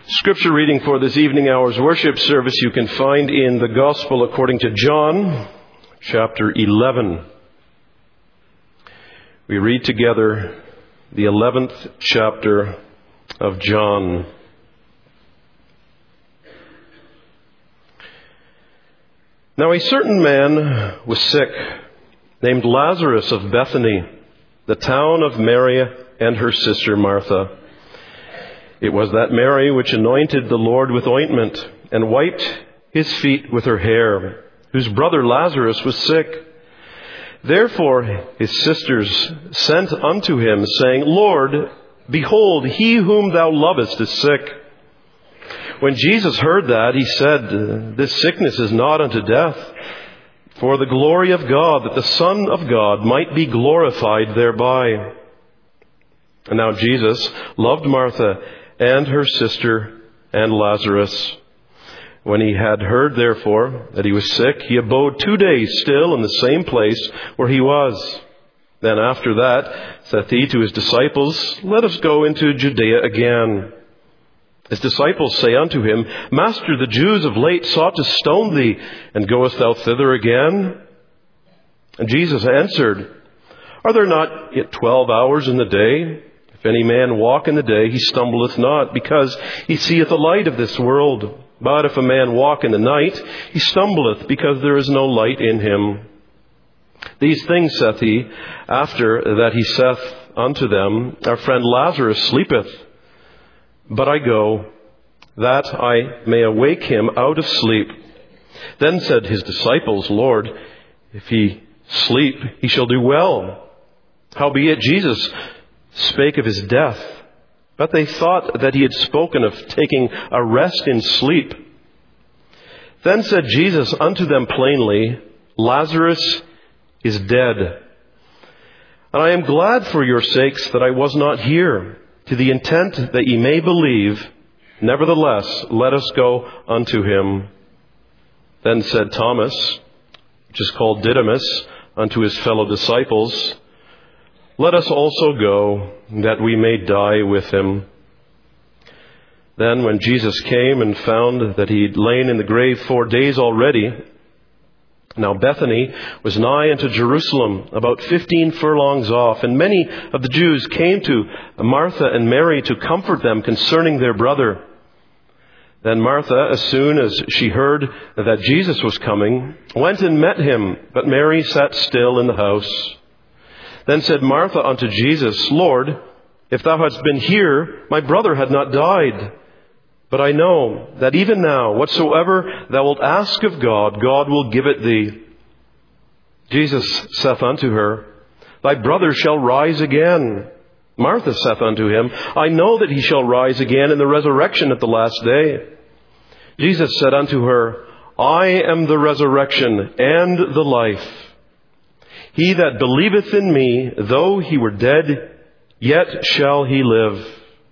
Scripture reading for this evening hour's worship service you can find in the Gospel according to John, chapter 11. We read together the 11th chapter of John. Now a certain man was sick, named Lazarus of Bethany, the town of Mary and her sister Martha. It was that Mary which anointed the Lord with ointment and wiped his feet with her hair, whose brother Lazarus was sick. Therefore his sisters sent unto him, saying, Lord, behold, he whom thou lovest is sick. When Jesus heard that, he said, This sickness is not unto death, for the glory of God, that the Son of God might be glorified thereby. And now Jesus loved Martha and her sister and Lazarus. When he had heard, therefore, that he was sick, he abode 2 days still in the same place where he was. Then after that saith he to his disciples, Let us go into Judea again. His disciples say unto him, Master, the Jews of late sought to stone thee, and goest thou thither again? And Jesus answered, Are there not yet 12 hours in the day? If any man walk in the day, he stumbleth not, because he seeth the light of this world. But if a man walk in the night, he stumbleth, because there is no light in him. These things saith he, after that he saith unto them, Our friend Lazarus sleepeth, but I go, that I may awake him out of sleep. Then said his disciples, Lord, if he sleep, he shall do well. Howbeit Jesus spake of his death, but they thought that he had spoken of taking a rest in sleep. Then said Jesus unto them plainly, Lazarus is dead. And I am glad for your sakes that I was not here, to the intent that ye may believe. Nevertheless, let us go unto him. Then said Thomas, which is called Didymus, unto his fellow disciples, Let us also go, that we may die with him. Then when Jesus came and found that he had lain in the grave 4 days already, now Bethany was nigh unto Jerusalem, about 15 furlongs off, and many of the Jews came to Martha and Mary to comfort them concerning their brother. Then Martha, as soon as she heard that Jesus was coming, went and met him, but Mary sat still in the house. Then said Martha unto Jesus, Lord, if thou hadst been here, my brother had not died. But I know that even now, whatsoever thou wilt ask of God, God will give it thee. Jesus saith unto her, Thy brother shall rise again. Martha saith unto him, I know that he shall rise again in the resurrection at the last day. Jesus said unto her, I am the resurrection and the life. He that believeth in me, though he were dead, yet shall he live.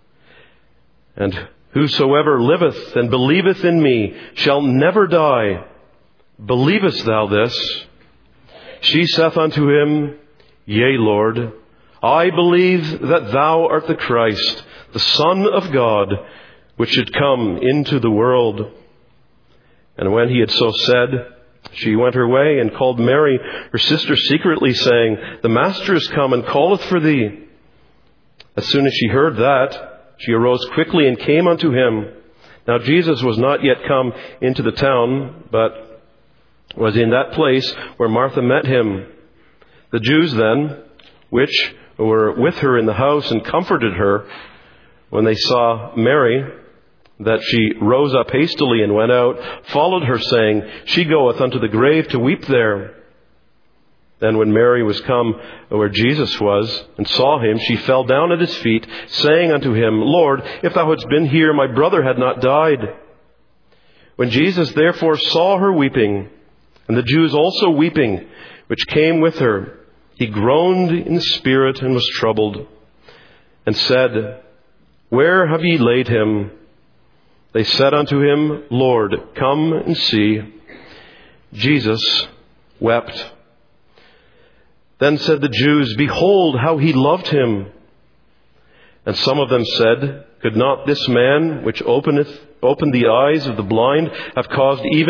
And whosoever liveth and believeth in me shall never die. Believest thou this? She saith unto him, Yea, Lord, I believe that thou art the Christ, the Son of God, which should come into the world. And when he had so said, she went her way and called Mary, her sister, secretly, saying, The Master is come and calleth for thee. As soon as she heard that, she arose quickly and came unto him. Now Jesus was not yet come into the town, but was in that place where Martha met him. The Jews then, which were with her in the house and comforted her, when they saw Mary, that she rose up hastily and went out, followed her, saying, She goeth unto the grave to weep there. Then when Mary was come where Jesus was, and saw him, she fell down at his feet, saying unto him, Lord, if thou hadst been here, my brother had not died. When Jesus therefore saw her weeping, and the Jews also weeping, which came with her, he groaned in the spirit and was troubled, and said, Where have ye laid him? They said unto him, Lord, come and see. Jesus wept. Then said the Jews, Behold how he loved him. And some of them said, Could not this man, which opened the eyes of the blind, have caused that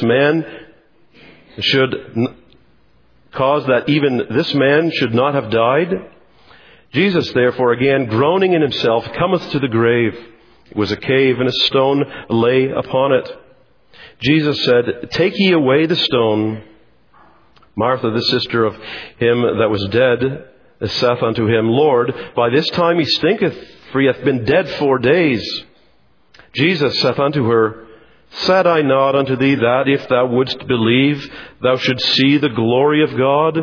even this man should not have died? Jesus, therefore, again, groaning in himself, cometh to the grave. It was a cave, and a stone lay upon it. Jesus said, Take ye away the stone. Martha, the sister of him that was dead, saith unto him, Lord, by this time he stinketh, for he hath been dead 4 days. Jesus saith unto her, Said I not unto thee that, if thou wouldst believe, thou shouldst see the glory of God?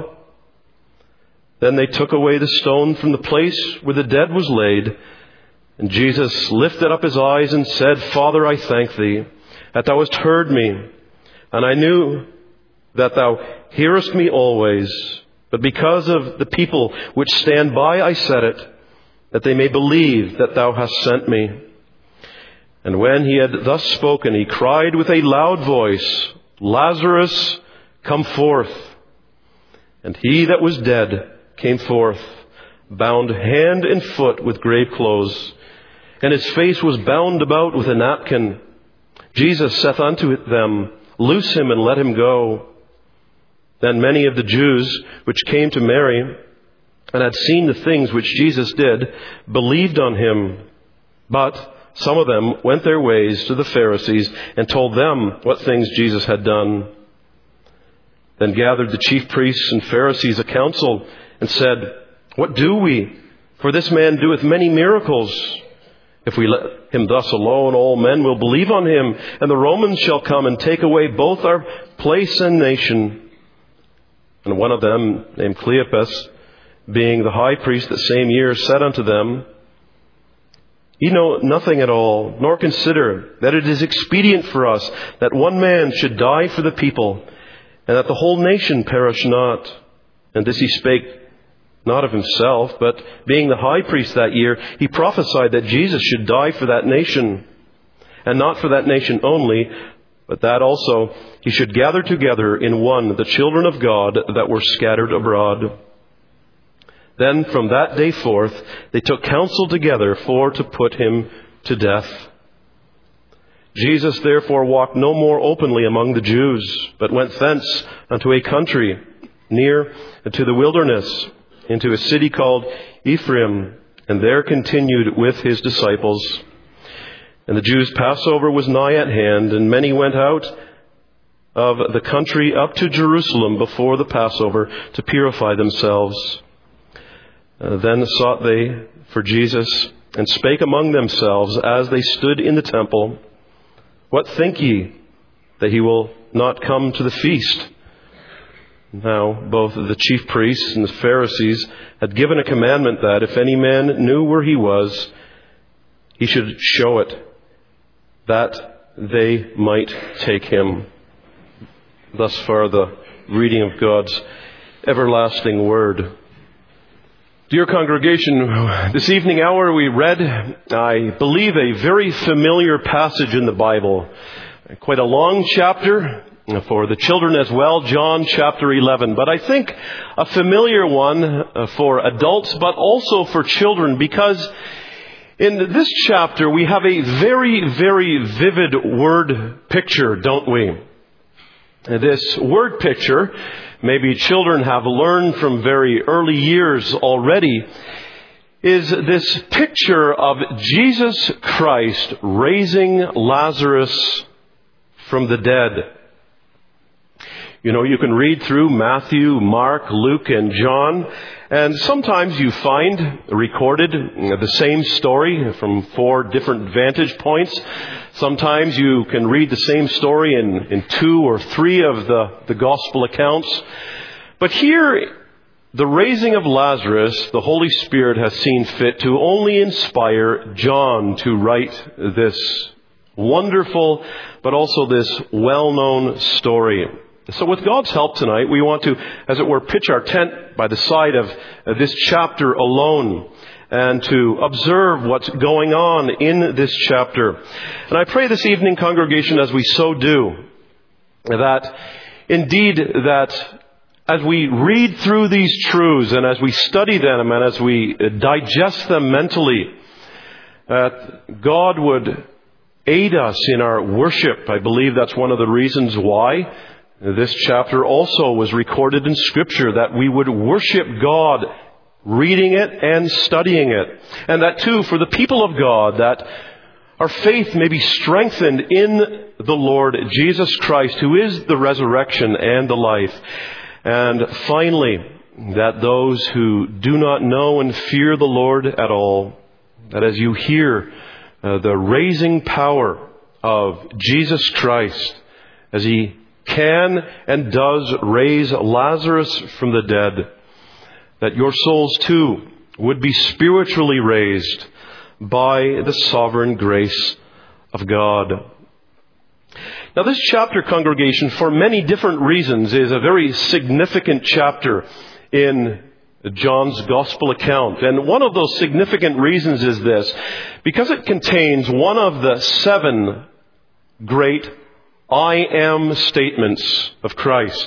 Then they took away the stone from the place where the dead was laid. And Jesus lifted up his eyes and said, Father, I thank thee, that thou hast heard me. And I knew that thou hearest me always. But because of the people which stand by, I said it, that they may believe that thou hast sent me. And when he had thus spoken, he cried with a loud voice, Lazarus, come forth. And he that was dead came forth, bound hand and foot with grave clothes, and his face was bound about with a napkin. Jesus saith unto them, Loose him and let him go. Then many of the Jews which came to Mary and had seen the things which Jesus did believed on him. But some of them went their ways to the Pharisees and told them what things Jesus had done. Then gathered the chief priests and Pharisees a council and said, What do we? For this man doeth many miracles. If we let him thus alone, all men will believe on him, and the Romans shall come and take away both our place and nation. And one of them, named Cleopas, being the high priest that same year, said unto them, Ye know nothing at all, nor consider that it is expedient for us that one man should die for the people, and that the whole nation perish not. And this he spake not of himself, but being the high priest that year, he prophesied that Jesus should die for that nation, and not for that nation only, but that also he should gather together in one the children of God that were scattered abroad. Then from that day forth they took counsel together for to put him to death. Jesus therefore walked no more openly among the Jews, but went thence unto a country near to the wilderness, into a city called Ephraim, and there continued with his disciples. And the Jews' Passover was nigh at hand, and many went out of the country up to Jerusalem before the Passover to purify themselves. Then sought they for Jesus, and spake among themselves as they stood in the temple, What think ye, that he will not come to the feast? Now both the chief priests and the Pharisees had given a commandment that if any man knew where he was, he should show it, that they might take him. Thus far the reading of God's everlasting word. Dear congregation, this evening hour we read, I believe, a very familiar passage in the Bible. Quite a long chapter for the children as well, John chapter 11. But I think a familiar one for adults, but also for children, because in this chapter we have a very, very vivid word picture, don't we? This word picture, maybe children have learned from very early years already, is this picture of Jesus Christ raising Lazarus from the dead. You know, you can read through Matthew, Mark, Luke, and John, and sometimes you find recorded the same story from 4 different vantage points. Sometimes you can read the same story in 2 or 3 of the gospel accounts. But here, the raising of Lazarus, the Holy Spirit has seen fit to only inspire John to write this wonderful, but also this well-known story. So with God's help tonight, we want to, as it were, pitch our tent by the side of this chapter alone and to observe what's going on in this chapter. And I pray this evening, congregation, as we so do, that indeed that as we read through these truths and as we study them and as we digest them mentally, that God would aid us in our worship. I believe that's one of the reasons why this chapter also was recorded in Scripture, that we would worship God, reading it and studying it. And that too, for the people of God, that our faith may be strengthened in the Lord Jesus Christ, who is the resurrection and the life. And finally, that those who do not know and fear the Lord at all, that as you hear the raising power of Jesus Christ, as He can and does raise Lazarus from the dead, that your souls too would be spiritually raised by the sovereign grace of God. Now, this chapter, congregation, for many different reasons, is a very significant chapter in John's Gospel account. And one of those significant reasons is this: because it contains one of the 7 great I am statements of Christ.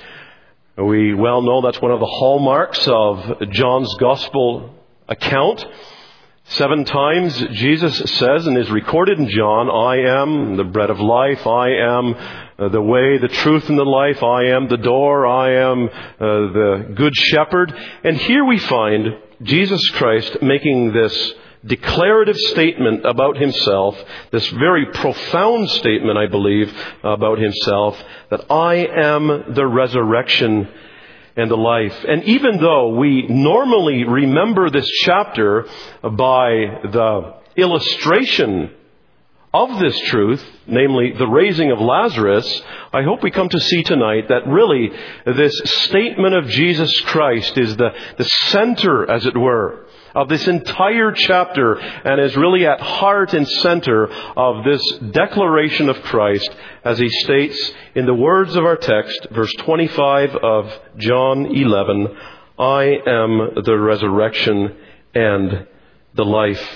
We well know that's one of the hallmarks of John's Gospel account. 7 times Jesus says, and is recorded in John, I am the bread of life, I am the way, the truth, and the life, I am the door, I am the good shepherd. And here we find Jesus Christ making this declarative statement about Himself, this very profound statement, I believe, about Himself, that I am the resurrection and the life. And even though we normally remember this chapter by the illustration of this truth, namely the raising of Lazarus, I hope we come to see tonight that really this statement of Jesus Christ is the center, as it were, of this entire chapter, and is really at heart and center of this declaration of Christ, as He states in the words of our text, verse 25 of John 11, I am the resurrection and the life.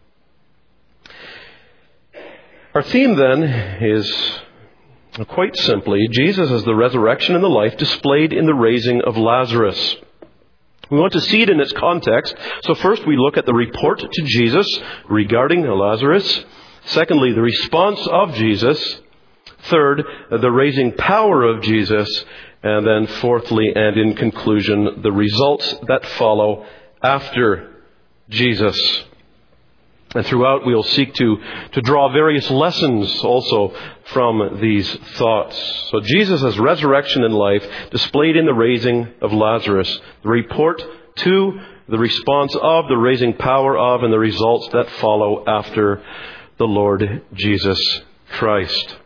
Our theme then is quite simply Jesus as the resurrection and the life displayed in the raising of Lazarus. We want to see it in its context. So first we look at the report to Jesus regarding Lazarus. Secondly, the response of Jesus. Third, the raising power of Jesus. And then fourthly, and in conclusion, the results that follow after Jesus. And throughout we'll seek to draw various lessons also from these thoughts. So Jesus as resurrection and life displayed in the raising of Lazarus. The report to, the response of, the raising power of, and the results that follow after the Lord Jesus Christ.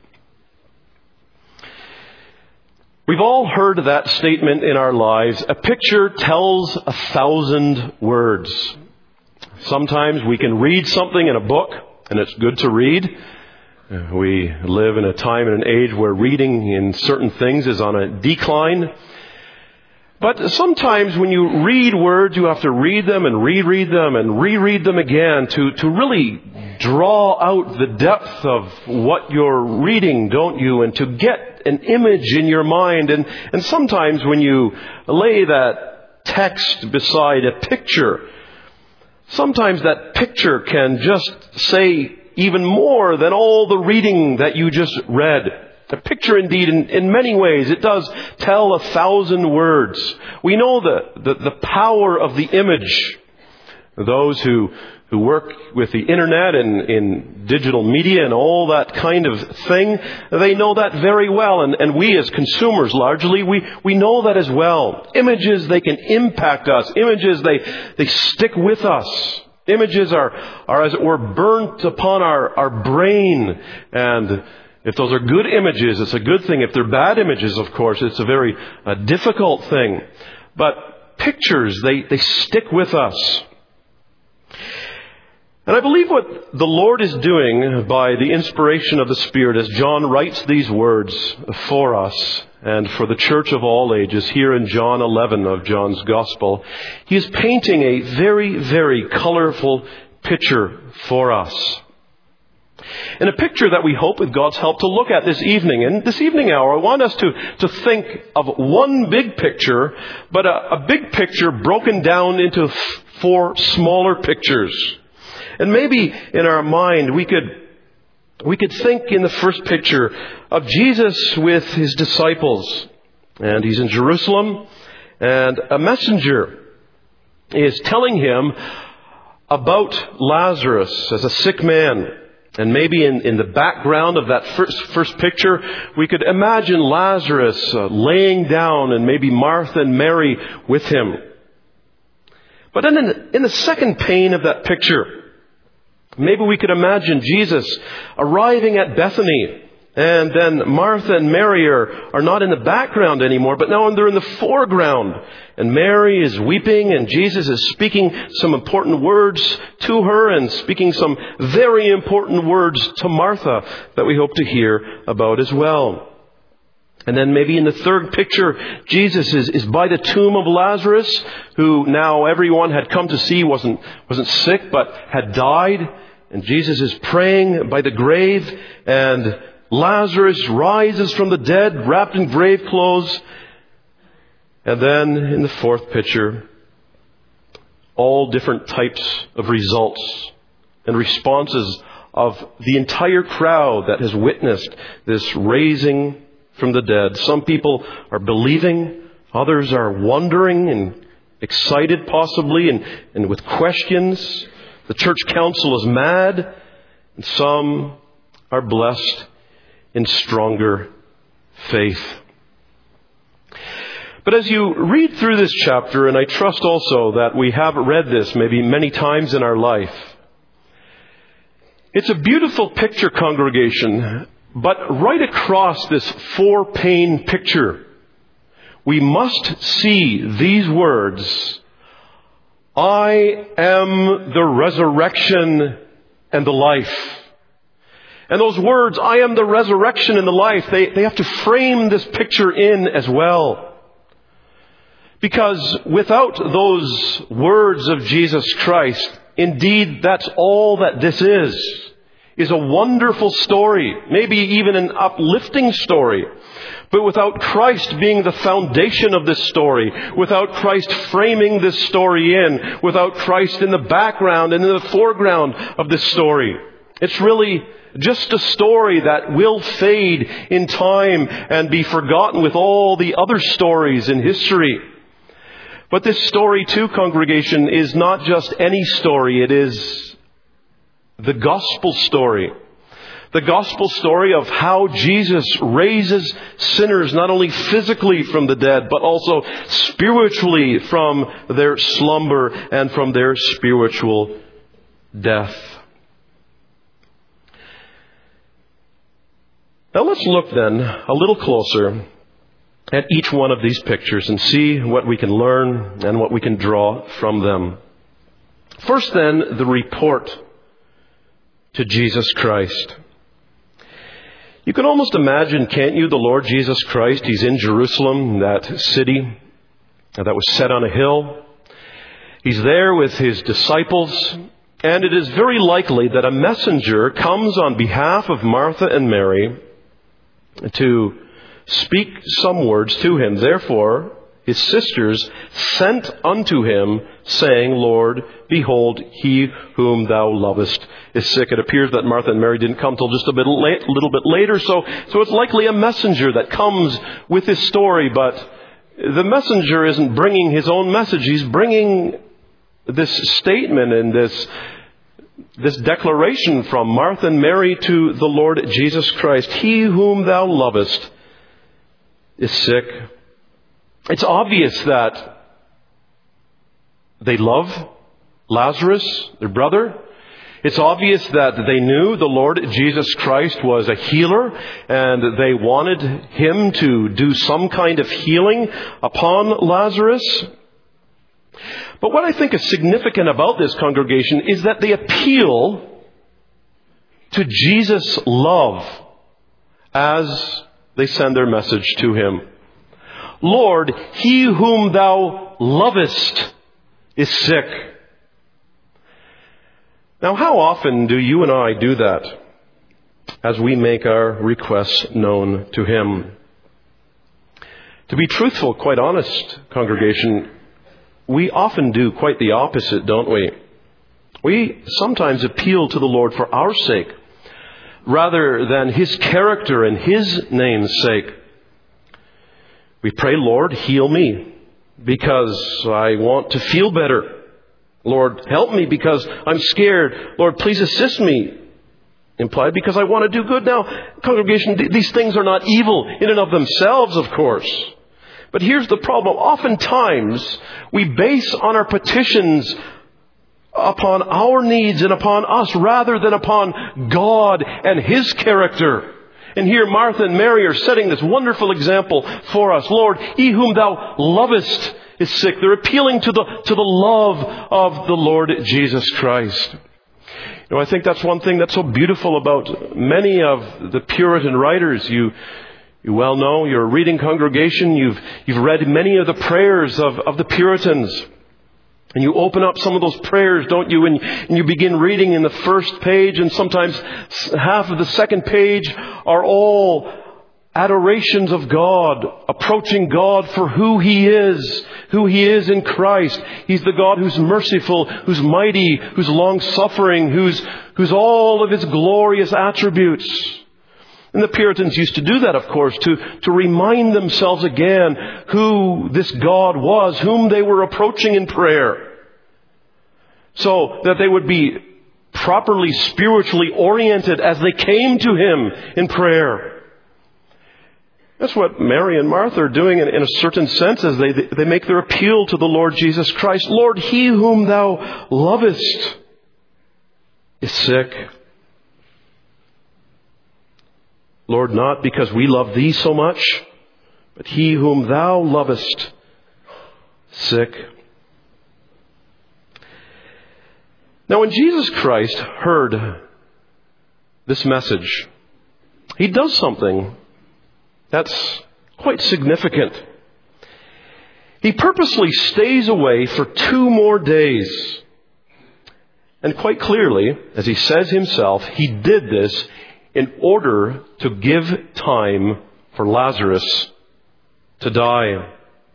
We've all heard that statement in our lives, a picture tells 1,000 words. Sometimes we can read something in a book, and it's good to read. We live in a time and an age where reading in certain things is on a decline. But sometimes when you read words, you have to read them and reread them and reread them again to really draw out the depth of what you're reading, don't you? And to get an image in your mind. And sometimes when you lay that text beside a picture, sometimes that picture can just say even more than all the reading that you just read. The picture, indeed, in many ways, it does tell 1,000 words. We know the power of the image. Those who work with the internet and in digital media and all that kind of thing, they know that very well. And we as consumers, largely, we know that as well. Images, they can impact us. Images, they stick with us. Images are as it were burnt upon our brain. And if those are good images, it's a good thing. If they're bad images, of course, it's a very difficult thing. But pictures, they stick with us. And I believe what the Lord is doing by the inspiration of the Spirit as John writes these words for us and for the church of all ages here in John 11 of John's Gospel, he is painting a very, very colorful picture for us. And a picture that we hope with God's help to look at this evening. And this evening hour, I want us to think of one big picture, but a big picture broken down into 4 smaller pictures. And maybe in our mind we could think in the first picture of Jesus with his disciples. And he's in Jerusalem, and a messenger is telling him about Lazarus as a sick man. And maybe in the background of that first picture, we could imagine Lazarus laying down and maybe Martha and Mary with him. But then in the second pane of that picture, maybe we could imagine Jesus arriving at Bethany. And then Martha and Mary are not in the background anymore, but now they're in the foreground. And Mary is weeping, and Jesus is speaking some important words to her and speaking some very important words to Martha that we hope to hear about as well. And then maybe in the third picture, Jesus is by the tomb of Lazarus, who now everyone had come to see wasn't sick, but had died. And Jesus is praying by the grave, and Lazarus rises from the dead, wrapped in grave clothes. And then in the fourth picture, all different types of results and responses of the entire crowd that has witnessed this raising from the dead. Some people are believing, others are wondering and excited possibly and with questions. The church council is mad, and some are blessed in stronger faith. But as you read through this chapter, and I trust also that we have read this maybe many times in our life, it's a beautiful picture, congregation, but right across this four-pane picture, we must see these words: I am the resurrection and the life. And those words, I am the resurrection and the life, they have to frame this picture in as well. Because without those words of Jesus Christ, indeed that's all that this is a wonderful story, maybe even an uplifting story. But without Christ being the foundation of this story, without Christ framing this story in, without Christ in the background and in the foreground of this story, it's really just a story that will fade in time and be forgotten with all the other stories in history. But this story too, congregation, is not just any story. It is the gospel story. The gospel story of how Jesus raises sinners not only physically from the dead, but also spiritually from their slumber and from their spiritual death. Now let's look then a little closer at each one of these pictures and see what we can learn and what we can draw from them. First then, the report to Jesus Christ. You can almost imagine, can't you, the Lord Jesus Christ? He's in Jerusalem, that city that was set on a hill. He's there with his disciples, and it is very likely that a messenger comes on behalf of Martha and Mary to speak some words to him. Therefore, his sisters sent unto him, saying, Lord, behold, he whom thou lovest is sick. It appears that Martha and Mary didn't come till just a little bit later, so it's likely a messenger that comes with this story, but the messenger isn't bringing his own message. He's bringing this statement and this declaration from Martha and Mary to the Lord Jesus Christ. He whom thou lovest is sick. It's obvious that they love Lazarus, their brother. It's obvious that they knew the Lord Jesus Christ was a healer, and they wanted him to do some kind of healing upon Lazarus. But what I think is significant about this congregation is that they appeal to Jesus' love as they send their message to him. Lord, he whom thou lovest is sick. Now, how often do you and I do that as we make our requests known to him? To be truthful, quite honest, congregation, we often do quite the opposite, don't we? We sometimes appeal to the Lord for our sake, rather than His character and His name's sake. We pray, Lord, heal me, because I want to feel better. Lord, help me because I'm scared. Lord, please assist me. Implied, because I want to do good. Now, congregation, these things are not evil in and of themselves, of course. But here's the problem. Oftentimes, we base on our petitions upon our needs and upon us rather than upon God and His character. And here Martha and Mary are setting this wonderful example for us. Lord, he whom thou lovest is sick. They're appealing to the love of the Lord Jesus Christ. You know, I think that's one thing that's so beautiful about many of the Puritan writers. You well know, you're a reading congregation, you've read many of the prayers of the Puritans. And you open up some of those prayers, don't you? And you begin reading in the first page, and sometimes half of the second page are all adorations of God, approaching God for who He is in Christ. He's the God who's merciful, who's mighty, who's long-suffering, who's all of His glorious attributes. And the Puritans used to do that, of course, to remind themselves again who this God was, whom they were approaching in prayer, so that they would be properly spiritually oriented as they came to Him in prayer. That's what Mary and Martha are doing in a certain sense as they make their appeal to the Lord Jesus Christ. Lord, he whom thou lovest is sick. Lord, not because we love thee so much, but he whom thou lovest sick. Now, when Jesus Christ heard this message, He does something that's quite significant. He purposely stays away for 2 more days. And quite clearly, as He says Himself, He did this in order to give time for Lazarus to die.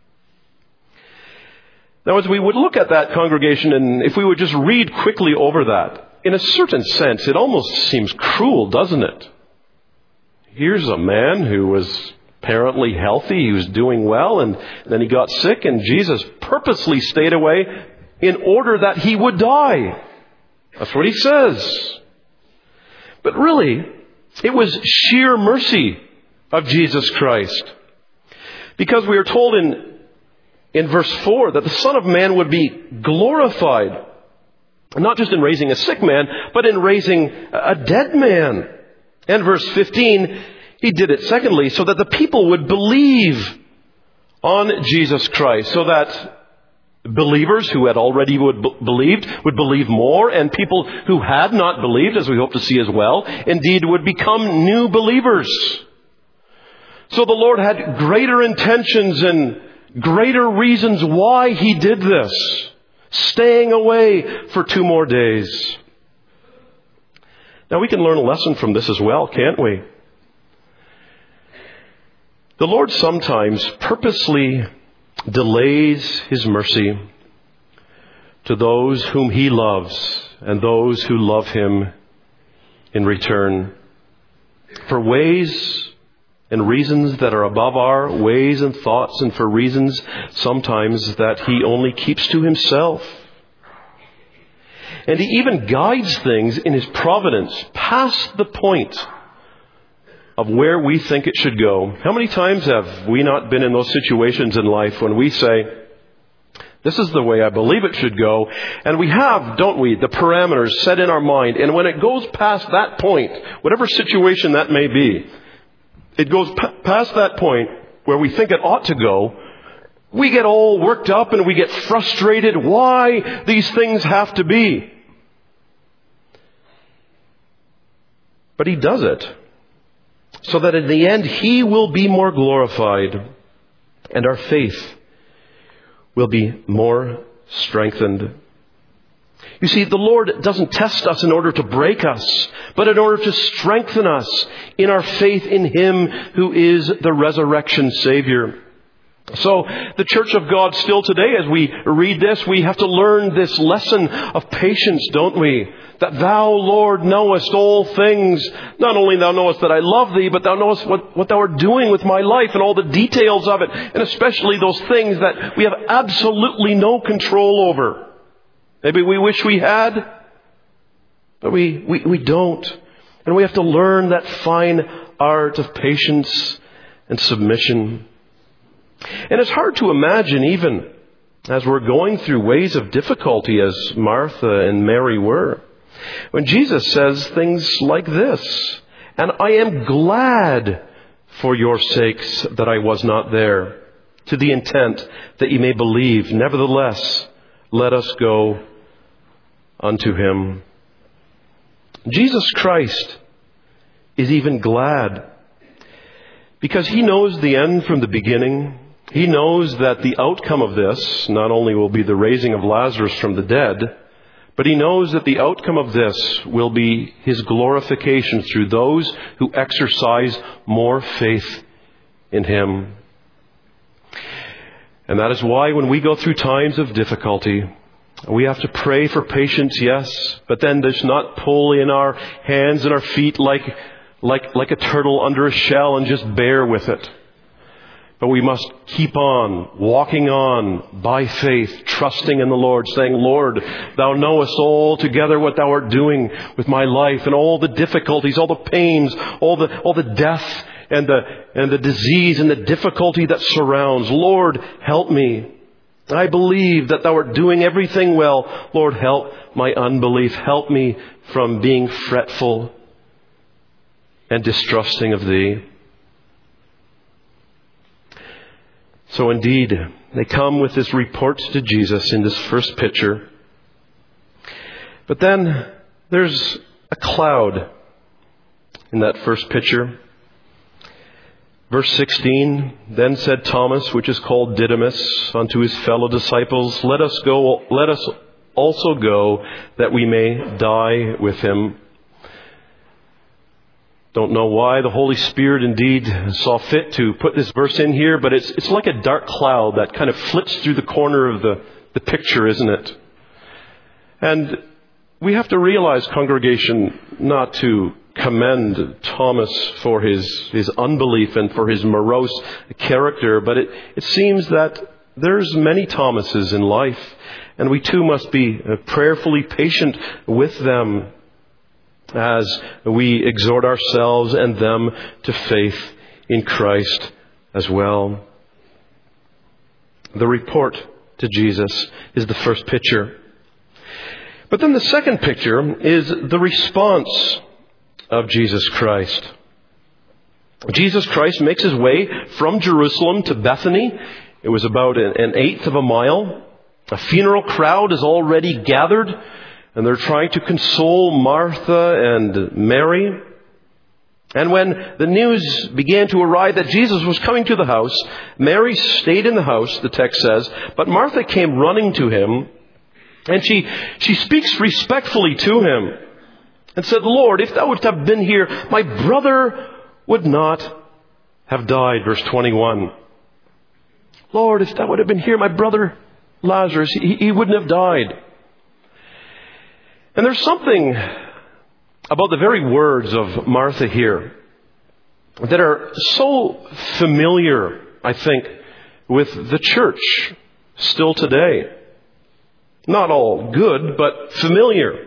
Now, as we would look at that, congregation, and if we would just read quickly over that, in a certain sense, it almost seems cruel, doesn't it? Here's a man who was apparently healthy, he was doing well, and then he got sick, and Jesus purposely stayed away in order that he would die. That's what He says. But really, it was sheer mercy of Jesus Christ. Because we are told in verse 4 that the Son of Man would be glorified. Not just in raising a sick man, but in raising a dead man. And verse 15, He did it secondly, so that the people would believe on Jesus Christ. So that believers who had already believed would believe more, and people who had not believed, as we hope to see as well, indeed would become new believers. So the Lord had greater intentions and greater reasons why He did this, staying away for 2 more days. Now we can learn a lesson from this as well, can't we? The Lord sometimes purposely delays His mercy to those whom He loves and those who love Him in return, for ways and reasons that are above our ways and thoughts, and for reasons sometimes that He only keeps to Himself. And He even guides things in His providence past the point of where we think it should go. How many times have we not been in those situations in life when we say, this is the way I believe it should go, and we have, don't we, the parameters set in our mind, and when it goes past that point, whatever situation that may be, it goes past that point where we think it ought to go, we get all worked up and we get frustrated why these things have to be. But He does it so that in the end He will be more glorified and our faith will be more strengthened. You see, the Lord doesn't test us in order to break us, but in order to strengthen us in our faith in Him who is the resurrection Savior. So the church of God still today, as we read this, we have to learn this lesson of patience, don't we? That thou, Lord, knowest all things. Not only thou knowest that I love thee, but thou knowest what thou art doing with my life and all the details of it. And especially those things that we have absolutely no control over. Maybe we wish we had, but we don't. And we have to learn that fine art of patience and submission. And it's hard to imagine, even as we're going through ways of difficulty as Martha and Mary were, when Jesus says things like this, "And I am glad for your sakes that I was not there, to the intent that ye may believe. Nevertheless, let us go unto him." Jesus Christ is even glad because he knows the end from the beginning. He knows that the outcome of this not only will be the raising of Lazarus from the dead, but he knows that the outcome of this will be his glorification through those who exercise more faith in him. And that is why when we go through times of difficulty, we have to pray for patience, yes, but then there's not pull in our hands and our feet like a turtle under a shell and just bear with it. But we must keep on, walking on by faith, trusting in the Lord, saying, "Lord, thou knowest altogether what thou art doing with my life and all the difficulties, all the pains, all the death and the disease and the difficulty that surrounds. Lord, help me. I believe that thou art doing everything well. Lord, help my unbelief. Help me from being fretful and distrusting of thee." So indeed, they come with this report to Jesus in this first picture. But then there's a cloud in that first picture. Verse 16, "Then said Thomas, which is called Didymus, unto his fellow disciples, Let us also go, that we may die with him." Don't know why the Holy Spirit indeed saw fit to put this verse in here, but it's like a dark cloud that kind of flits through the corner of the picture, isn't it? And we have to realize, congregation, not to commend Thomas for his unbelief and for his morose character, but it seems that there's many Thomases in life, and we too must be prayerfully patient with them as we exhort ourselves and them to faith in Christ as well. The report to Jesus is the first picture. But then the second picture is the response of Jesus Christ. Jesus Christ makes his way from Jerusalem to Bethany. It was about an eighth of a mile. A funeral crowd is already gathered, and they're trying to console Martha and Mary. And when the news began to arrive that Jesus was coming to the house, Mary stayed in the house, the text says, but Martha came running to him, and she speaks respectfully to him and said, "Lord, if thou wouldst have been here, my brother would not have died." Verse 21. "Lord, if thou would have been here, my brother Lazarus, he wouldn't have died." And there's something about the very words of Martha here that are so familiar, I think, with the church still today. Not all good, but familiar.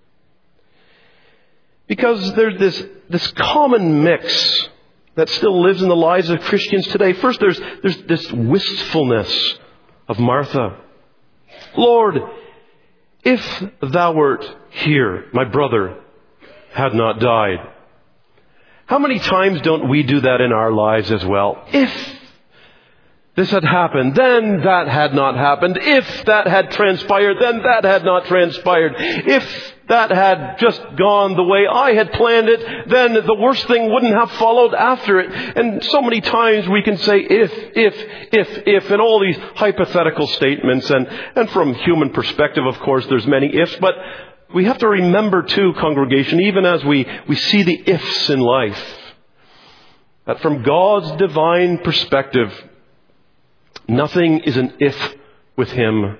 Because there's this common mix that still lives in the lives of Christians today. First, there's this wistfulness of Martha. "Lord, if thou wert here, my brother had not died." How many times don't we do that in our lives as well? If this had happened, then that had not happened. If that had transpired, then that had not transpired. If that had just gone the way I had planned it, then the worst thing wouldn't have followed after it. And so many times we can say if, and all these hypothetical statements. And from human perspective, of course, there's many ifs. But we have to remember too, congregation, even as we see the ifs in life, that from God's divine perspective, Nothing is an if with him.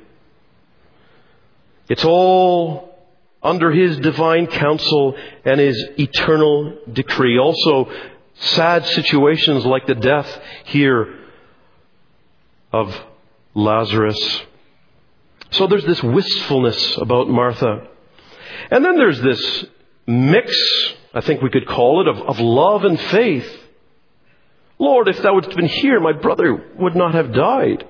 It's all under his divine counsel and his eternal decree. Also, sad situations like the death here of Lazarus. So there's this wistfulness about Martha. And then there's this mix, I think we could call it, of love and faith. Lord, if thou wouldst been here, my brother would not have died.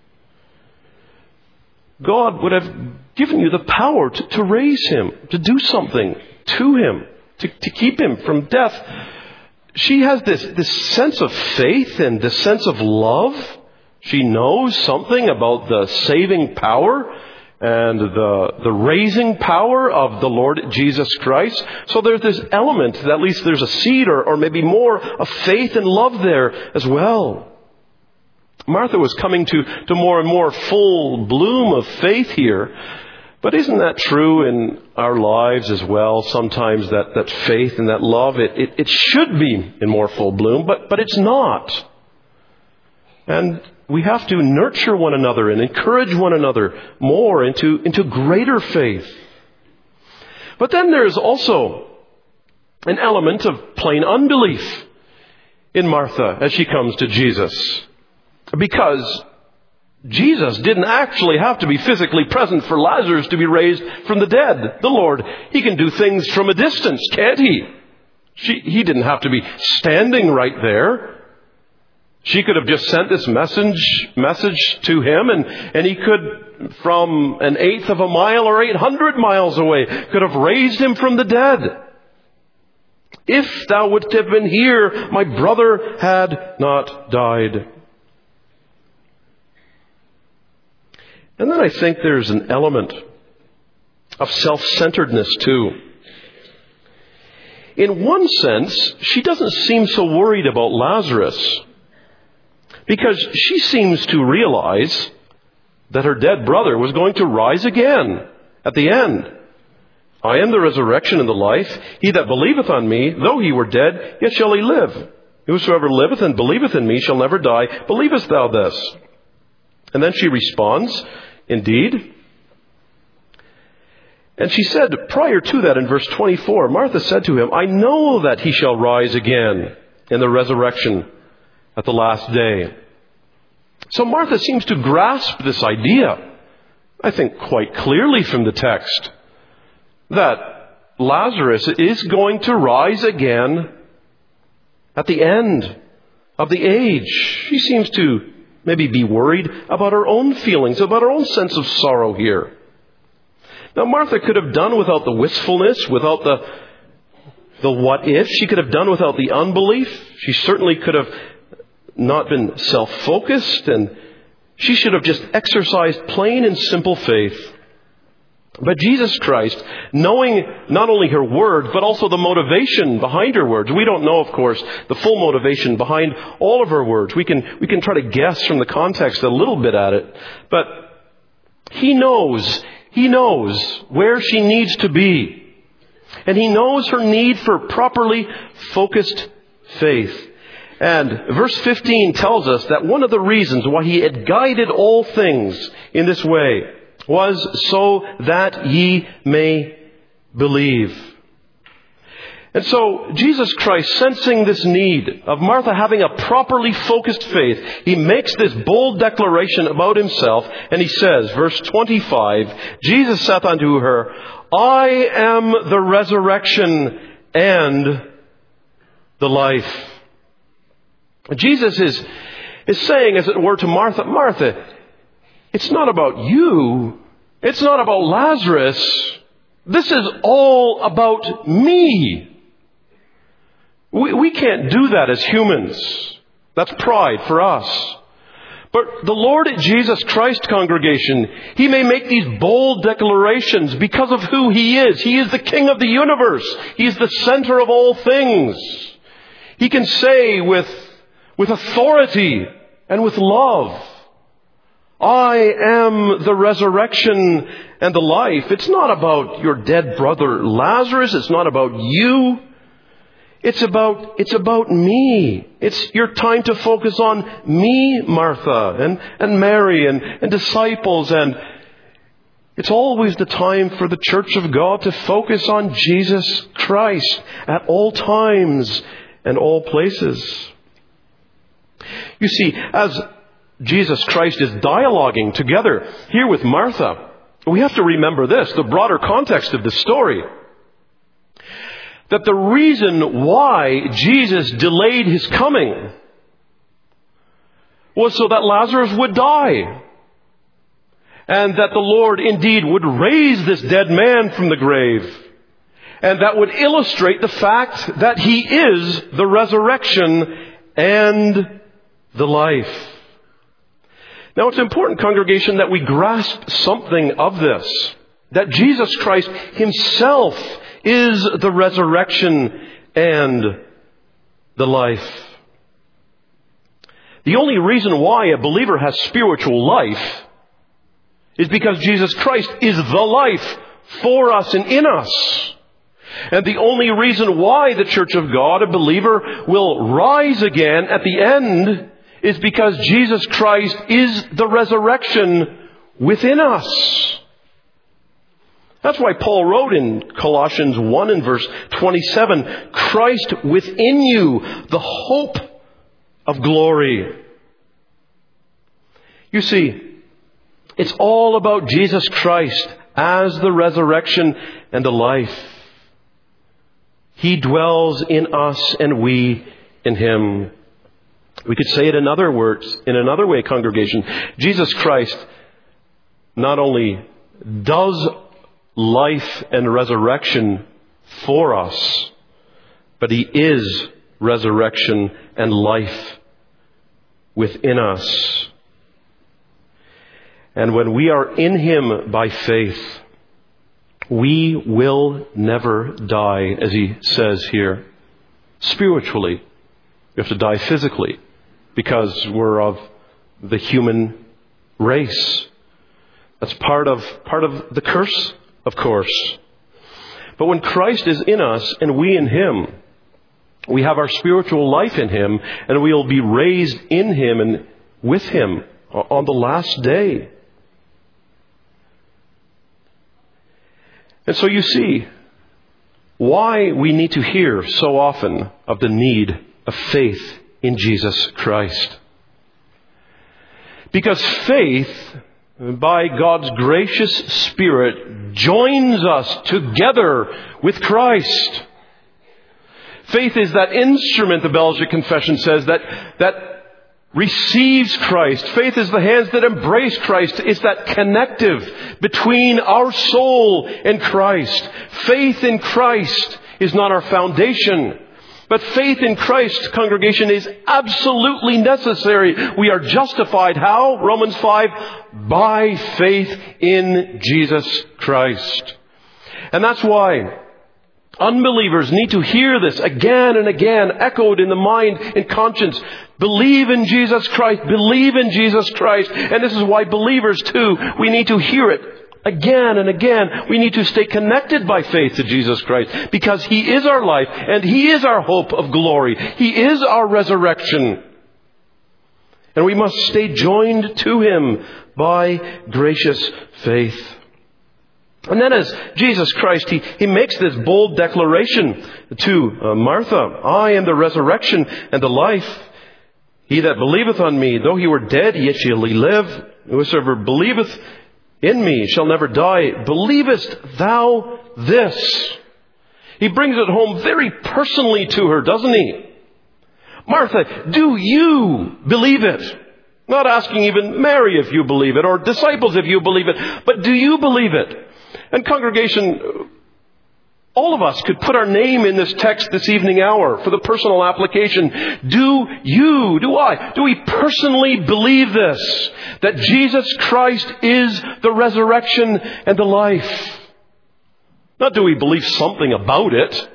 God would have given you the power to raise him, to do something to him, to keep him from death. She has this sense of faith and this sense of love. She knows something about the saving power and the raising power of the Lord Jesus Christ. So there's this element, at least there's a seed or maybe more of faith and love there as well. Martha was coming to more and more full bloom of faith here. But isn't that true in our lives as well? Sometimes that faith and that love, it should be in more full bloom, but it's not. And we have to nurture one another and encourage one another more into greater faith. But then there's also an element of plain unbelief in Martha as she comes to Jesus. Because Jesus didn't actually have to be physically present for Lazarus to be raised from the dead. The Lord, he can do things from a distance, can't he? He didn't have to be standing right there. She could have just sent this message to him, and he could, from an eighth of a mile or 800 miles away, could have raised him from the dead. If thou wouldst have been here, my brother had not died. And then I think there's an element of self-centeredness too. In one sense, she doesn't seem so worried about Lazarus, because she seems to realize that her dead brother was going to rise again at the end. I am the resurrection and the life. He that believeth on me, though he were dead, yet shall he live. Whosoever liveth and believeth in me shall never die. Believest thou this? And then she responds, indeed. And she said, prior to that in verse 24, Martha said to him, I know that he shall rise again in the resurrection at the last day. So Martha seems to grasp this idea, I think quite clearly from the text, that Lazarus is going to rise again at the end of the age. She seems to maybe be worried about her own feelings, about her own sense of sorrow here. Now Martha could have done without the wistfulness, without the what if. She could have done without the unbelief. She certainly could have not been self-focused, and she should have just exercised plain and simple faith. But Jesus Christ, knowing not only her word, but also the motivation behind her words. We don't know, of course, the full motivation behind all of her words. We can try to guess from the context a little bit at it. But He knows where she needs to be. And He knows her need for properly focused faith. And verse 15 tells us that one of the reasons why He had guided all things in this way was so that ye may believe. And so Jesus Christ, sensing this need of Martha having a properly focused faith, He makes this bold declaration about Himself, and He says, verse 25, Jesus saith unto her, I am the resurrection and the life. Jesus is saying, as it were, to Martha, Martha, it's not about you. It's not about Lazarus. This is all about me. We can't do that as humans. That's pride for us. But the Lord Jesus Christ, congregation, He may make these bold declarations because of who He is. He is the King of the universe. He is the center of all things. He can say with authority and with love, I am the resurrection and the life. It's not about your dead brother Lazarus. It's not about you. It's about me. It's your time to focus on me, Martha, and Mary, and disciples. And it's always the time for the church of God to focus on Jesus Christ at all times and all places. You see, as Jesus Christ is dialoguing together here with Martha, we have to remember this, the broader context of the story. That the reason why Jesus delayed his coming was so that Lazarus would die. And that the Lord indeed would raise this dead man from the grave. And that would illustrate the fact that he is the resurrection and the life. Now it's important, congregation, that we grasp something of this. That Jesus Christ himself is the resurrection and the life. The only reason why a believer has spiritual life is because Jesus Christ is the life for us and in us. And the only reason why the church of God, a believer, will rise again at the end is because Jesus Christ is the resurrection within us. That's why Paul wrote in Colossians 1 and verse 27, Christ within you, the hope of glory. You see, it's all about Jesus Christ as the resurrection and the life. He dwells in us and we in him. We could say it in other words, in another way, congregation. Jesus Christ not only does life and resurrection for us, but he is resurrection and life within us. And when we are in him by faith, we will never die, as he says here. Spiritually, we have to die physically because we're of the human race. That's part of the curse, of course. But when Christ is in us and we in him, we have our spiritual life in him, and we will be raised in him and with him on the last day. And so you see why we need to hear so often of the need of faith in Jesus Christ. Because faith, by God's gracious Spirit, joins us together with Christ. Faith is that instrument, the Belgic Confession says, that receives Christ. Faith is the hands that embrace Christ. It's that connective between our soul and Christ. Faith in Christ is not our foundation. But faith in Christ, congregation, is absolutely necessary. We are justified. How? Romans 5, by faith in Jesus Christ. And that's why unbelievers need to hear this again and again, echoed in the mind and conscience. Believe in Jesus Christ. Believe in Jesus Christ. And this is why believers too, we need to hear it again and again. We need to stay connected by faith to Jesus Christ because he is our life and he is our hope of glory. He is our resurrection. And we must stay joined to him by gracious faith. And then as Jesus Christ, he makes this bold declaration to Martha. I am the resurrection and the life. He that believeth on me, though he were dead, yet shall he live. Whosoever believeth in me shall never die. Believest thou this? He brings it home very personally to her, doesn't he? Martha, do you believe it? Not asking even Mary if you believe it or disciples if you believe it, but do you believe it? And congregation, all of us could put our name in this text this evening hour for the personal application. Do we personally believe this? That Jesus Christ is the resurrection and the life? Not do we believe something about it.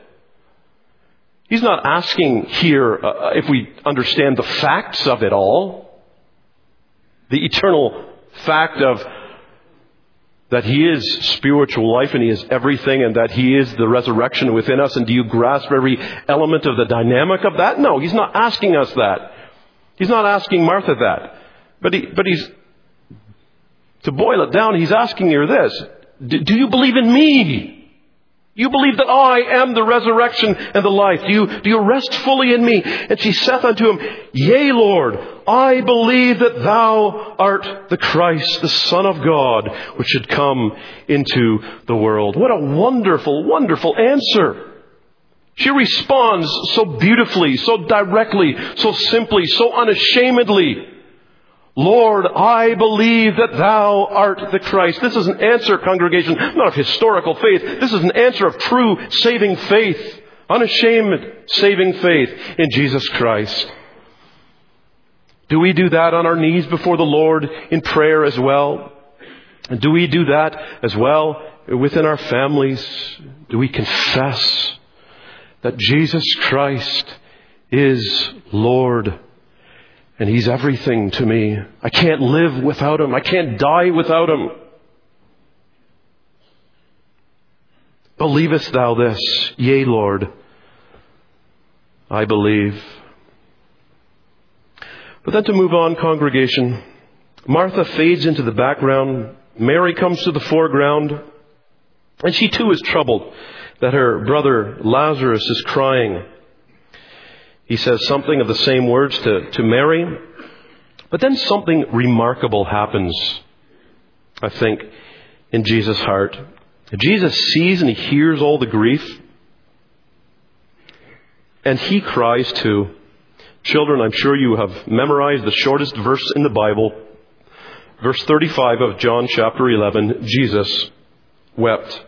He's not asking here if we understand the facts of it all. The eternal fact of that He is spiritual life and He is everything and that He is the resurrection within us? And do you grasp every element of the dynamic of that? No, He's not asking us that. He's not asking Martha that. But He's, to boil it down, He's asking her this. Do you believe in me? You believe that I am the resurrection and the life? Do you rest fully in me? And she saith unto him, Yea, Lord, I believe that thou art the Christ, the Son of God, which should come into the world. What a wonderful, wonderful answer. She responds so beautifully, so directly, so simply, so unashamedly. Lord, I believe that thou art the Christ. This is an answer, congregation, not of historical faith. This is an answer of true saving faith. Unashamed saving faith in Jesus Christ. Do we do that on our knees before the Lord in prayer as well? And do we do that as well within our families? Do we confess that Jesus Christ is Lord? And He's everything to me. I can't live without Him. I can't die without Him. Believest thou this? Yea, Lord, I believe. But then to move on, congregation, Martha fades into the background. Mary comes to the foreground. And she too is troubled that her brother Lazarus is crying. He says something of the same words to Mary. But then something remarkable happens, I think, in Jesus' heart. Jesus sees and He hears all the grief. And He cries too. Children, I'm sure you have memorized the shortest verse in the Bible. Verse 35 of John chapter 11, Jesus wept.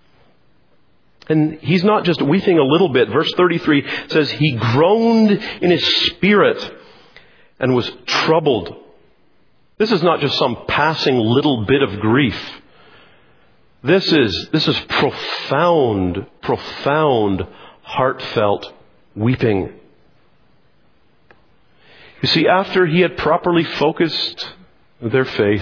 And He's not just weeping a little bit. Verse 33 says, He groaned in His spirit and was troubled. This is not just some passing little bit of grief. This is profound, heartfelt weeping. You see, after He had properly focused their faith,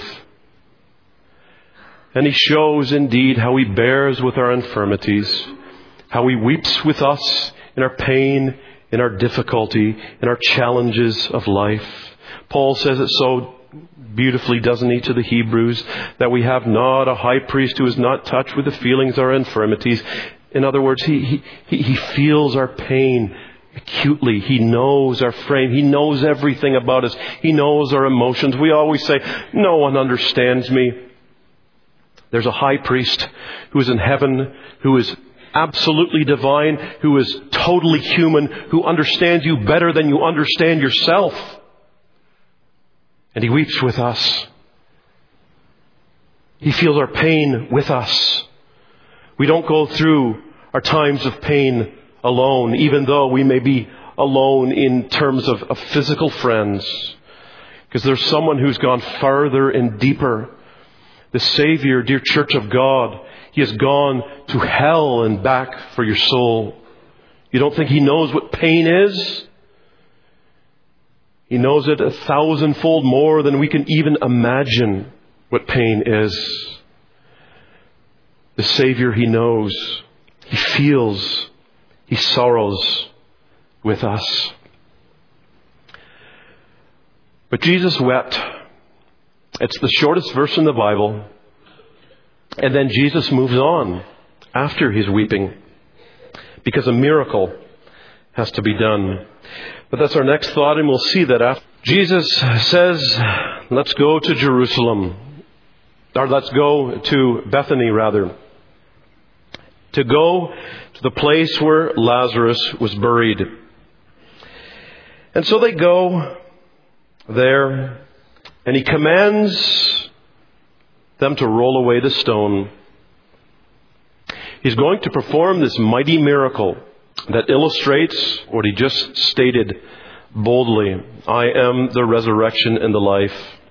and He shows indeed how He bears with our infirmities, how He weeps with us in our pain, in our difficulty, in our challenges of life. Paul says it so beautifully, doesn't he, to the Hebrews, that we have not a high priest who is not touched with the feelings of our infirmities. In other words, he feels our pain acutely. He knows our frame. He knows everything about us. He knows our emotions. We always say, no one understands me. There's a high priest who is in heaven, who is absolutely divine, who is totally human, who understands you better than you understand yourself. And He weeps with us. He feels our pain with us. We don't go through our times of pain alone, even though we may be alone in terms of physical friends. Because there's someone who's gone farther and deeper. The Savior, dear Church of God, He has gone to hell and back for your soul. You don't think He knows what pain is? He knows it 1,000-fold more than we can even imagine what pain is. The Savior, He knows. He feels. He sorrows with us. But Jesus wept. It's the shortest verse in the Bible. And then Jesus moves on after His weeping, because a miracle has to be done. But that's our next thought, and we'll see that after. Jesus says, let's go to Jerusalem. Or let's go to Bethany, rather. To go to the place where Lazarus was buried. And so they go there, and He commands them to roll away the stone. He's going to perform this mighty miracle that illustrates what He just stated boldly. I am the resurrection and the life.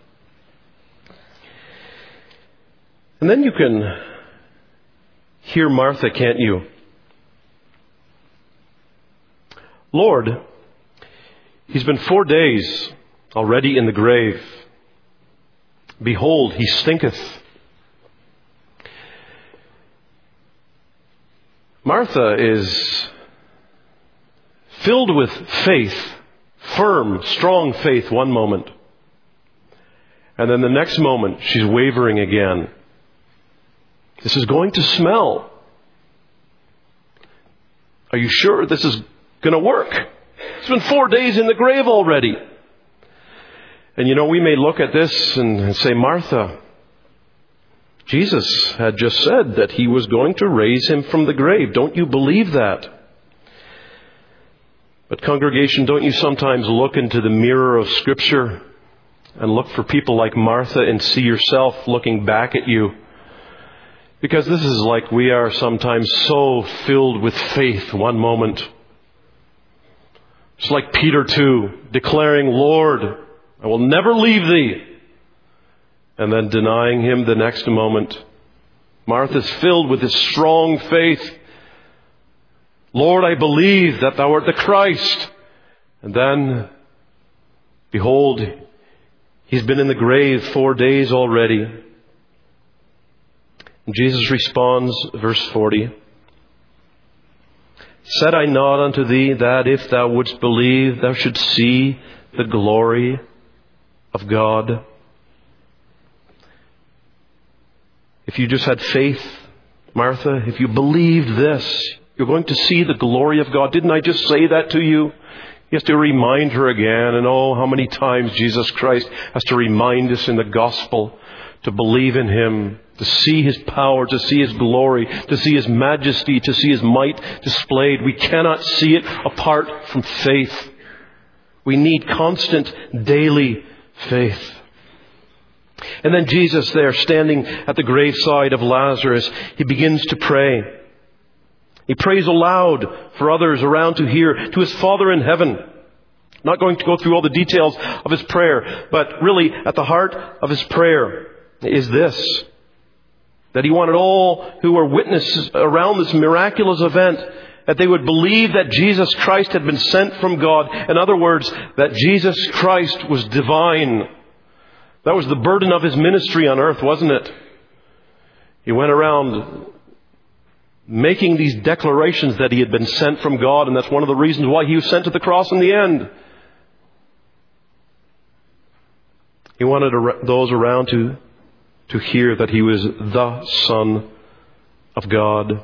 And then you can hear Martha, can't you? Lord, He's been 4 days already in the grave. Behold, He stinketh. Martha is filled with faith, firm, strong faith one moment. And then the next moment, she's wavering again. This is going to smell. Are you sure this is going to work? It's been 4 days in the grave already. And we may look at this and say, Martha, Jesus had just said that he was going to raise him from the grave. Don't you believe that? But congregation, don't you sometimes look into the mirror of Scripture and look for people like Martha and see yourself looking back at you? Because this is like we are sometimes so filled with faith one moment. It's like Peter too, declaring, Lord, I will never leave thee. And then denying him the next moment. Martha's filled with this strong faith. Lord, I believe that thou art the Christ. And then, behold, he's been in the grave 4 days already. And Jesus responds, verse 40. Said I not unto thee that if thou wouldst believe, thou shouldst see the glory of God? If you just had faith, Martha, if you believed this, you're going to see the glory of God. Didn't I just say that to you? He has to remind her again. And how many times Jesus Christ has to remind us in the gospel to believe in him, to see his power, to see his glory, to see his majesty, to see his might displayed. We cannot see it apart from faith. We need constant, daily faith. And then Jesus there, standing at the graveside of Lazarus, he begins to pray. He prays aloud for others around to hear, to his Father in heaven. Not going to go through all the details of his prayer, but really at the heart of his prayer is this: that he wanted all who were witnesses around this miraculous event, that they would believe that Jesus Christ had been sent from God. In other words, that Jesus Christ was divine. That was the burden of his ministry on earth, wasn't it? He went around making these declarations that he had been sent from God, and that's one of the reasons why he was sent to the cross in the end. He wanted those around to hear that he was the Son of God.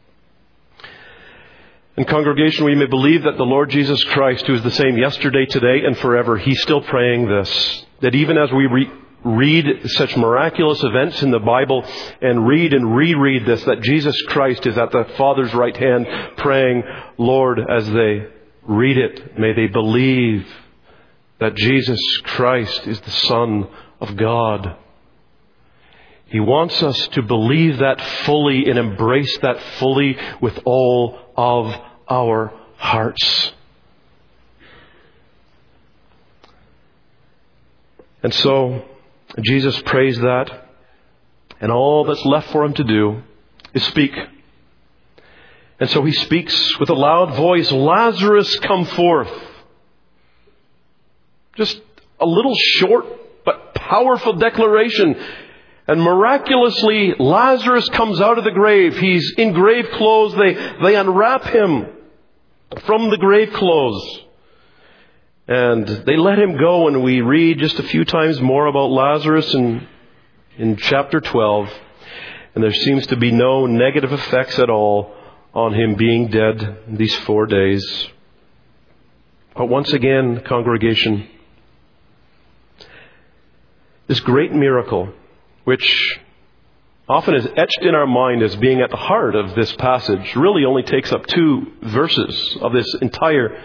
And congregation, we may believe that the Lord Jesus Christ, who is the same yesterday, today, and forever, he's still praying this. That even as we read such miraculous events in the Bible and read and reread this, that Jesus Christ is at the Father's right hand praying, Lord, as they read it, may they believe that Jesus Christ is the Son of God. He wants us to believe that fully and embrace that fully with all of our hearts. And so Jesus prays that, and all that's left for him to do is speak. And so he speaks with a loud voice, Lazarus, come forth. Just a little short but powerful declaration. And miraculously, Lazarus comes out of the grave. He's in grave clothes. They unwrap him from the grave clothes. And they let him go, and we read just a few times more about Lazarus in chapter 12. And there seems to be no negative effects at all on him being dead these 4 days. But once again, congregation, this great miracle, which often is etched in our mind as being at the heart of this passage, really only takes up 2 verses of this entire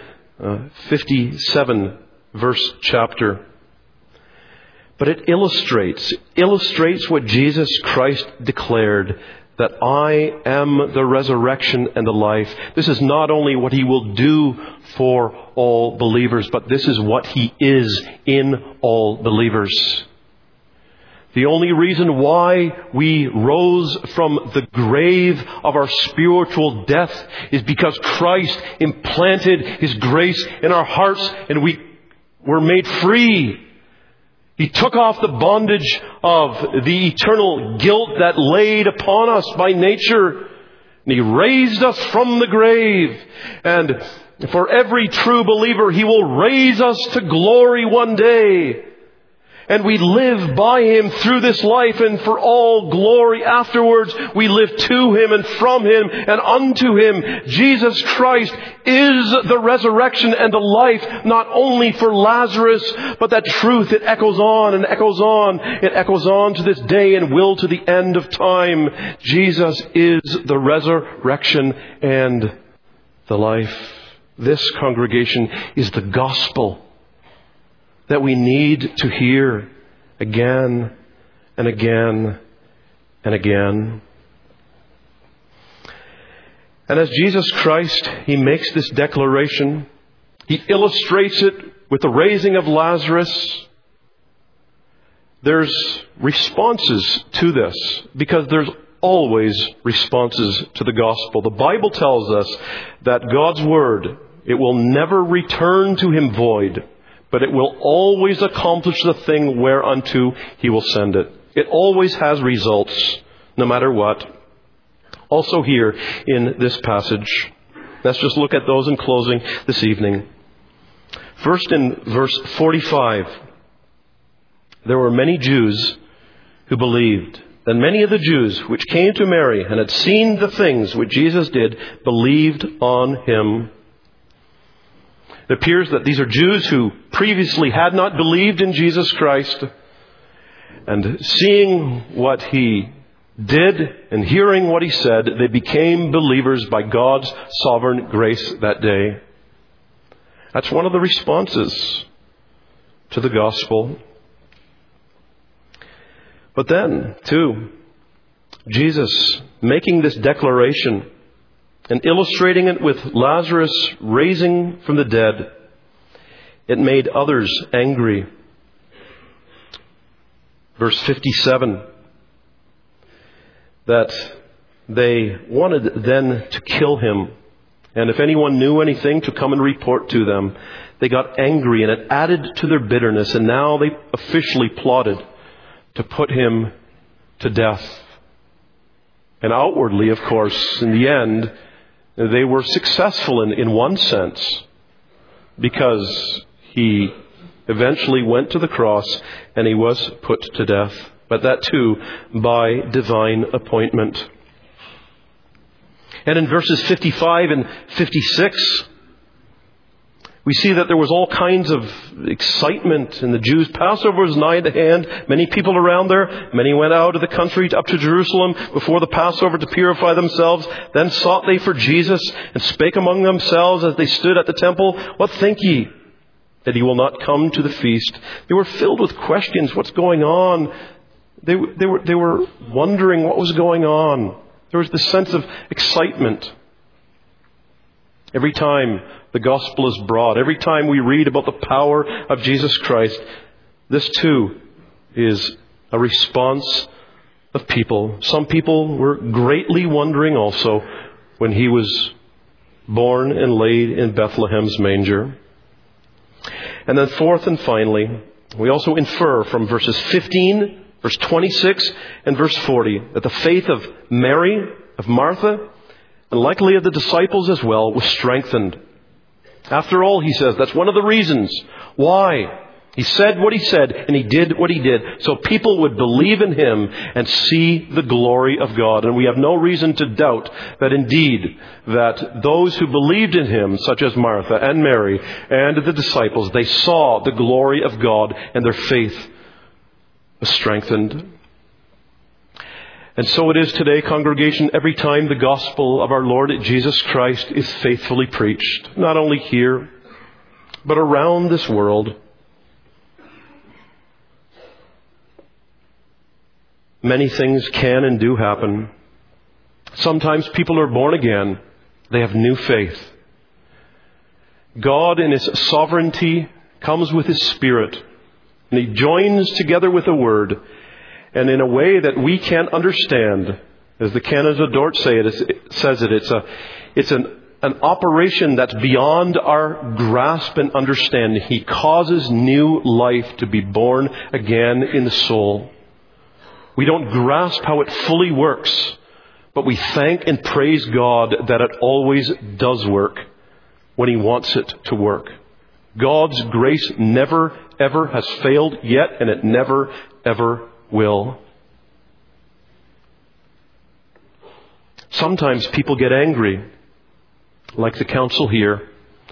57 verse chapter. But it illustrates what Jesus Christ declared, that I am the resurrection and the life. This is not only what he will do for all believers, but this is what he is in all believers. The only reason why we rose from the grave of our spiritual death is because Christ implanted his grace in our hearts and we were made free. He took off the bondage of the eternal guilt that laid upon us by nature. And He raised us from the grave. And for every true believer, He will raise us to glory one day. And we live by Him through this life, and for all glory afterwards, we live to Him and from Him and unto Him. Jesus Christ is the resurrection and the life, not only for Lazarus, but that truth, it echoes on and echoes on. It echoes on to this day and will to the end of time. Jesus is the resurrection and the life. This, congregation, is the gospel that we need to hear again and again and again. And as Jesus Christ, He makes this declaration, He illustrates it with the raising of Lazarus. There's responses to this, because there's always responses to the gospel. The Bible tells us that God's Word, it will never return to Him void, but it will always accomplish the thing whereunto He will send it. It always has results, no matter what. Also here in this passage, let's just look at those in closing this evening. First, in verse 45, there were many Jews who believed. And many of the Jews which came to Mary and had seen the things which Jesus did believed on Him. It appears that these are Jews who previously had not believed in Jesus Christ, and seeing what He did and hearing what He said, they became believers by God's sovereign grace that day. That's one of the responses to the gospel. But then, too, Jesus making this declaration and illustrating it with Lazarus raising from the dead, it made others angry. Verse 57, that they wanted then to kill Him. And if anyone knew anything, to come and report to them. They got angry, and it added to their bitterness, and now they officially plotted to put Him to death. And outwardly, of course, in the end, they were successful in one sense, because He eventually went to the cross and He was put to death. But that too by divine appointment. And in verses 55 and 56, we see that there was all kinds of excitement in the Jews. Passover was nigh at hand. Many people around there. Many went out of the country up to Jerusalem before the Passover to purify themselves. Then sought they for Jesus, and spake among themselves as they stood at the temple, What think ye? That He will not come to the feast? They were filled with questions. What's going on? They were wondering what was going on. There was this sense of excitement. Every time the gospel is brought, every time we read about the power of Jesus Christ, this too is a response of people. Some people were greatly wondering also when He was born and laid in Bethlehem's manger. And then fourth and finally, we also infer from verses 15, verse 26, and verse 40, that the faith of Mary, of Martha, and likely of the disciples as well, was strengthened. After all, he says, that's one of the reasons why He said what He said, and He did what He did, so people would believe in Him and see the glory of God. And we have no reason to doubt that indeed, that those who believed in Him, such as Martha and Mary and the disciples, they saw the glory of God, and their faith was strengthened. And so it is today, congregation, every time the gospel of our Lord Jesus Christ is faithfully preached, not only here, but around this world. Many things can and do happen. Sometimes people are born again. They have new faith. God in His sovereignty comes with His Spirit, and He joins together with the Word. And in a way that we can't understand, as the Canons of Dort says it, it's an operation that's beyond our grasp and understanding. He causes new life to be born again in the soul. We don't grasp how it fully works, But we thank and praise God that it always does work when He wants it to work. God's grace never, ever has failed yet, and it never, ever will. Sometimes people get angry, like the council here.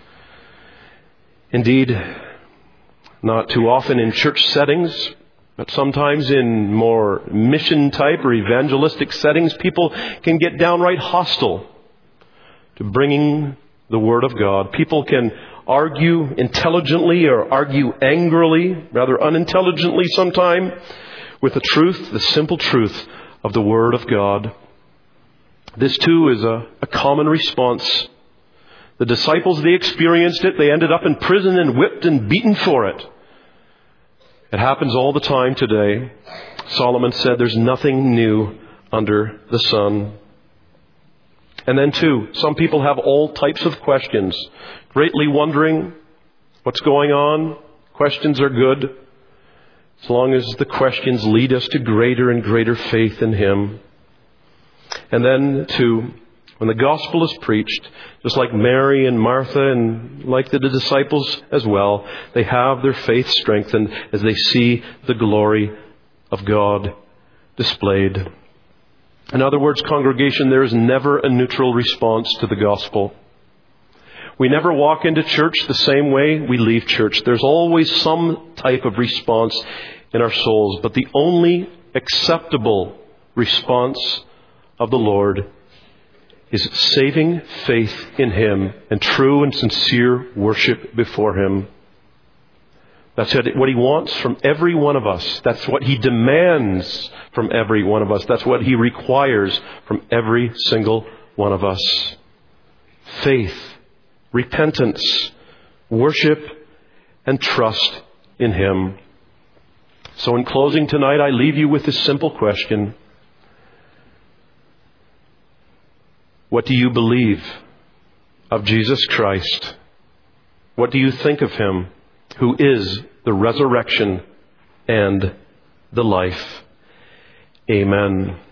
Indeed, not too often in church settings, but sometimes in more mission type or evangelistic settings, people can get downright hostile to bringing the Word of God. People can argue intelligently or argue angrily, rather unintelligently sometime, with the truth, the simple truth of the Word of God. This too is a common response. The disciples, they experienced it. They ended up in prison and whipped and beaten for it. It happens all the time today. Solomon said there's nothing new under the sun. And then too, some people have all types of questions, greatly wondering what's going on. Questions are good, as long as the questions lead us to greater and greater faith in Him. And then too, when the gospel is preached, just like Mary and Martha and like the disciples as well, they have their faith strengthened as they see the glory of God displayed. In other words, congregation, there is never a neutral response to the gospel. We never walk into church the same way we leave church. There's always some type of response in our souls, but the only acceptable response of the Lord is saving faith in Him and true and sincere worship before Him. That's what He wants from every one of us. That's what He demands from every one of us. That's what He requires from every single one of us. Faith, repentance, worship, and trust in Him. So in closing tonight, I leave you with this simple question. What do you believe of Jesus Christ? What do you think of Him, who is the resurrection and the life? Amen.